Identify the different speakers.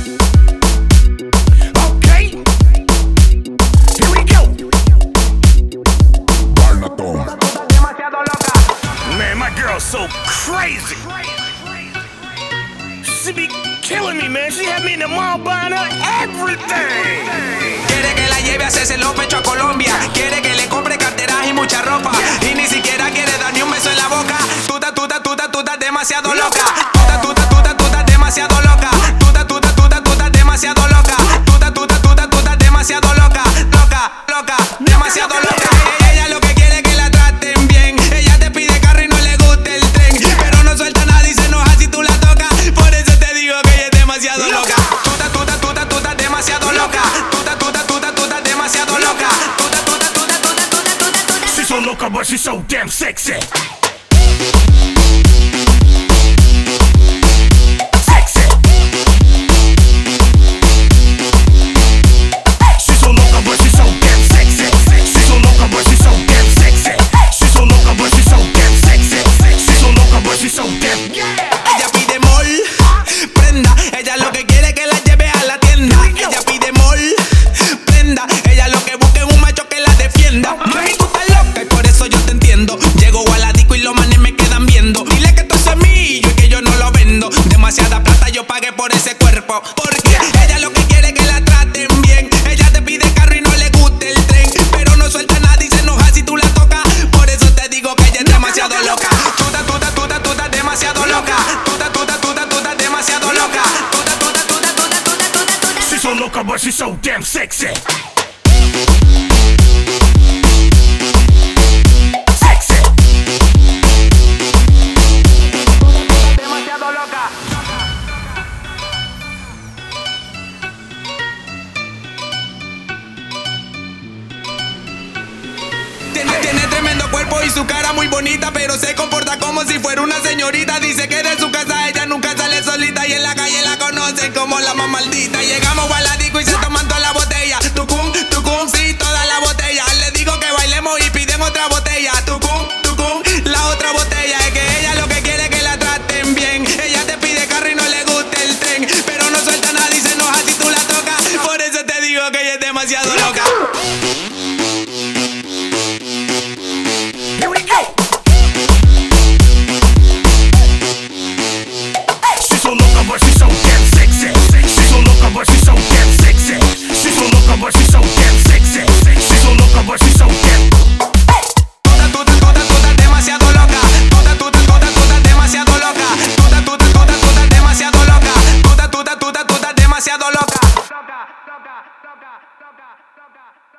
Speaker 1: Okay, here we go.
Speaker 2: Demasiado loca.
Speaker 1: Man, my girl's so crazy. She be killing me, man. She had me in the mall buying her everything.
Speaker 3: Quiere que la lleve a hacerse los pechos a Colombia. Quiere que le compre carteras y mucha ropa. Y ni siquiera quiere dar ni un beso en la boca. Tú estás demasiado loca. Tú estás demasiado loca. Tú estás demasiado loca. Tú estás demasiado loca. Loca, demasiado loca. Ella lo que quiere es que la traten bien. Ella te pide carro y no le gusta el tren. Pero no suelta nada y se enoja si tú la tocas. Por eso te digo que ella es demasiado loca. Tú estás demasiado loca. Tú estás demasiado loca.
Speaker 1: She's so loca, but she's so damn sexy. Sexy. She's so loca, but she's so damn sexy. She's so loca, but she's so damn sexy. She's so loca, but she's so damn sexy. She's so loca, but she's so damn.
Speaker 3: Ella pide mall, prenda. Ella lo que quiere es que la lleve a la tienda. Ella pide mall, prenda. Ella lo que busca es un macho que la defienda. Mami, tú estás loca y por eso yo te entiendo. Llego a la disco y los manes me quedan viendo. Dile que esto es mío y que yo no lo vendo. Demasiada plata yo pagué por ese cuerpo. Porque ella lo que quiere es que la traten bien. Ella te pide carro y no le gusta el tren. Pero no suelta nada y se enoja si tú la tocas. Por eso te digo que ella es demasiado loca. Tú estás demasiado loca. Tú estás demasiado loca.
Speaker 1: She's so loca, but she's so damn sexy. Sexy.
Speaker 2: Demasiado loca.
Speaker 3: Tiene tremendo cuerpo y su cara muy bonita, pero se comporta como si fuera una señorita. Dice que de su casa ella nunca sale solita y en la calle la conocen como la más maldita. Llegamos a la disco y se toman toda la botella. Tucum, sí, toda la botella. Le digo que bailemos y piden otra botella. Tucum, la otra botella. Es que ella lo que quiere es que la traten bien. Ella te pide carro y no le gusta el tren. Pero no suelta nada y se enoja si tú la tocas. Por eso te digo que ella es demasiado loca.
Speaker 1: Here we go. She's so loca, but she's so damn sexy. She's so loca, but she's so damn sexy. She's so loca, but she's so damn sexy. She's so loca, but she's so damn.
Speaker 3: Tú estás demasiado loca. Tú estás demasiado loca. Tú estás demasiado loca. Tú estás demasiado loca.
Speaker 2: Loca.